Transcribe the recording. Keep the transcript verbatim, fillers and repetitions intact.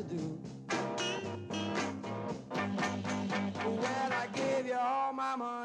do. Well, I gave you all my money.